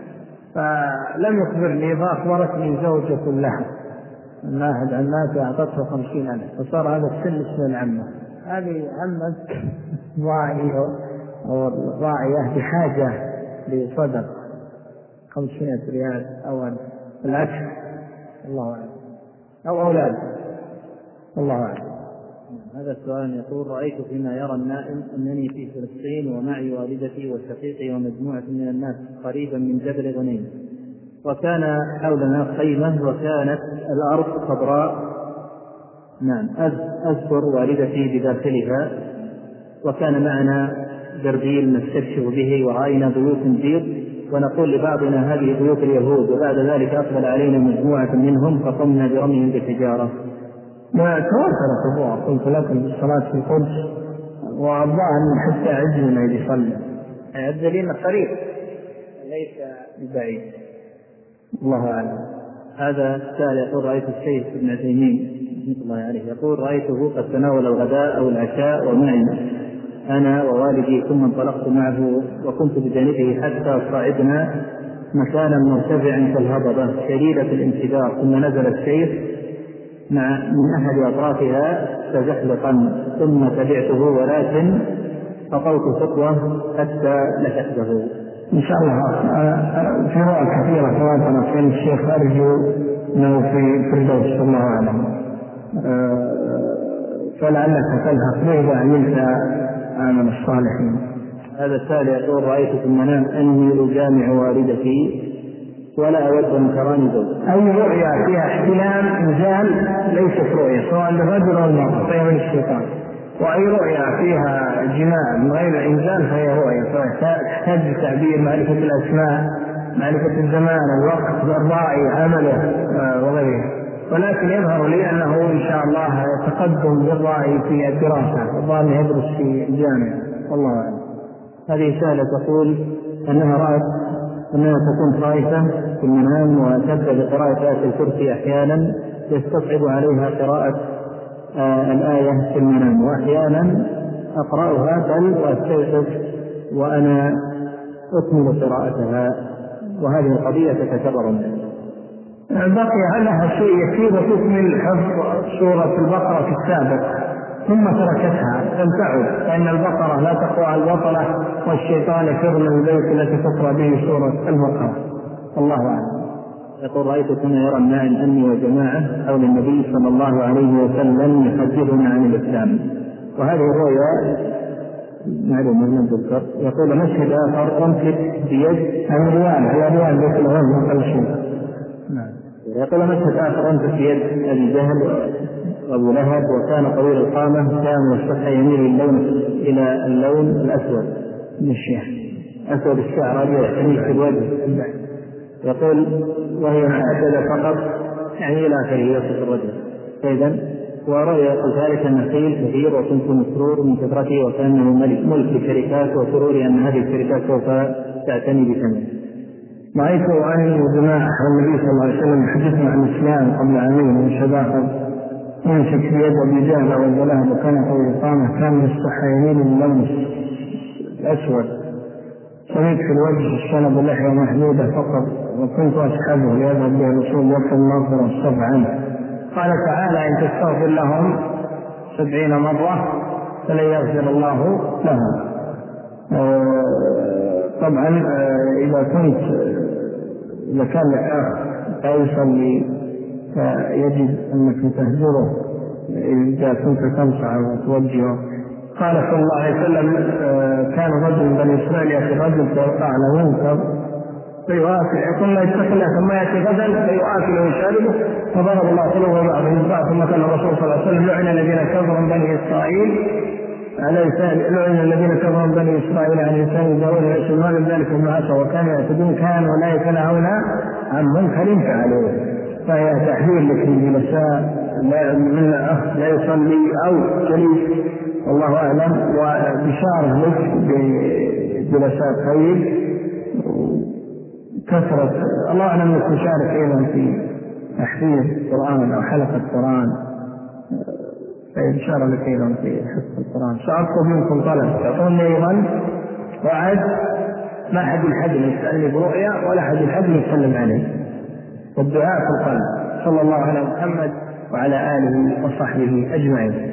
فلم يخبرني، فأخبرتني زوجة لها أن أحد عماتي أعطته خمسين ألف، فصار هذا السن اسمه العمة. هذه عمة راعية أو راعية بحاجة لصدق خمسمائة ريال أو العكس، الله أعلم، أو أولاد، الله أعلم. هذا السؤال يقول: رأيت فيما يرى النائم أنني في فلسطين ومعي والدتي وشقيقي ومجموعة من الناس قريبا من جبل غنيم، وكان حولنا خيمة وكانت الأرض خضراء. نعم، أذكر والدتي بداخلها، وكان معنا جربيل نستبشر به، ورأينا بيوت بيض، ونقول لبعضنا هذه بيوت اليهود، وبعد ذلك أقبل علينا مجموعة منهم فقمنا برميهم بالحجارة. ما تواترت أبوها، قلت لكم بالصلاة في القدس، وأرضاها من حتى عجلنا يصلي، عجلين قريب ليس بعيد، الله أعلم. هذا السائل يقول: رأيت الشيخ ابن عثيمين رحمة الله عليه يقول: رأيته قد تناول الغداء أو العشاء ومعي أنا ووالدي، ثم انطلقت معه وكنت بجانبه حتى صعدنا مكانا مرتفعا كالهضبة شديدة الانحدار، ثم نزل الشيخ مع من أحد أطرافها تزحلقا، ثم تبعته ولكن خطوت خطوة حتى لحقته. إن شاء الله في رؤى كثيرة تواترت في الشيخ، أرجو أنه في الفردوس الله أعلم، فلعلك تلحق به إذا عملت عمل الصالحين. هذا السائل يقول: رأيت في المنام أني أجامع والدتي ولا أود أن تراني زوج. أي رؤيا فيها احتلام إنزال ليست رؤيا، سواء للرجل أو المرأة فهي من الشيطان، وأي رؤيا فيها جماع من غير إنزال فهي رؤيا، فتحتاج تعبير، معرفة الأسماء، معرفة الزمان، الوقت، الراعي، عمله وغيره. ولكن يظهر لي أنه إن شاء الله يتقدم بالراعي في الدراسة، والله يدرس في الجامعة، والله أعلم. هذه سائلة تقول أنها رأت أنها تكون خائفة في المنام وتبدأ بقراءة آية الكرسي أحيانا يستصعب عليها قراءة آه الآية في المنام، وأحيانا أقرأها بل وأستيقظ وأنا أكمل قراءتها، وهذه القضية تتكرر منها. بقي لها شيء يسير وتكمل حفظ سورة البقرة في السابق ثم تركتها لم تعد، فإن البقرة لا تقوى على البطلة والشيطان يفر من البيت التي تقرأ به سورة البقرة. الله أعلم. يقول رأيت كما يرى النائم أني وجماعة حول النبي صلى الله عليه وسلم يحدثنا عن الإسلام، وهذه الرؤيا معلومة من الذكر. يقول مشهد آخر أمسك بيد الريال هي ريال بيت الغنى أقل شيء. يقول مشهد آخر أمسك بيد أبي جهل أبو لهب وكان طويل القامة كان يستطيع يميل اللون إلى اللون الأسود من الشيخ أسود الشعر يحتمي في الوجه. يقول وهي معددة فقط يعني إلى آخره يصف الرجل. إذن ورأي يقول ذلك النخيل كثير وكنت مسرور من كثرته وكأنه ملك ملك الشركات وسروري أن هذه الشركات سوف تعتني بثمن. رأيت أن جماعة النبي صلى الله عليه وسلم يحدثنا عن الإسلام قبل عامين من شباب يمسك في يد أبي جهل أو البلاد وكان طويل القامة كان يصح يمين اللون الأسود سميت في الوجه الشنب اللحية محدودة فقط وكنت أسحبه ليذهب به الرسول يطلب المغفرة والصف عنه. قال تعالى إن تستغفر لهم سبعين مرة فلن يغفر الله لهم. آه طبعا آه إذا كنت آه إذا كان لك يصلي فيجب أنك تهجره إذا كنت تنصح وتوجهه. قال صلى الله عليه وسلم آه كان رجل من بني إسرائيل يأتي رجل فيوقع له منكر فيؤكل يقول لا يتقي الله ثم يأتي غدا فيؤكل ويشاربه فضرب الله قلوب بعضهم بعض. ثم قال الرسول صلى الله عليه وسلم لعن الذين كفروا من بني إسرائيل على لسان لعن الذين كفروا من بني إسرائيل على لسان داود عليه السلام من ذلك هم عصوا وكانوا يعتدون كانوا ولا يتناهون عن منكر فعلوه. فهي تحذير لك من جلساء من أخ لا يصلي أو جليس والله أعلم، وبشارة لك بجلسات خير كثرة الله أعلم أنك تشارك أيضا في تحفيظ القرآن أو حلقة القرآن فإشارة لك أيضا في حفظ القرآن. سأطلب منكم طلب تعطوني أيضا وعد ما حد الحد يسألني برؤيا ولا حد الحد يسلم عليه والدعاء في القلب. صلى الله على محمد وعلى آله وصحبه أجمعين.